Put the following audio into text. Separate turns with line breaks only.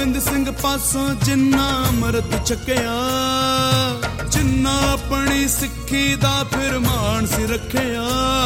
ਗੋਬਿੰਦ ਸਿੰਘ ਪਾਸੋਂ ਜਿੰਨਾ ਅੰਮ੍ਰਿਤ ਛਕਿਆ, ਜਿੰਨਾ ਆਪਣੀ ਸਿੱਖੀ ਦਾ ਫਿਰ ਮਾਣ ਸੀ ਰੱਖਿਆ।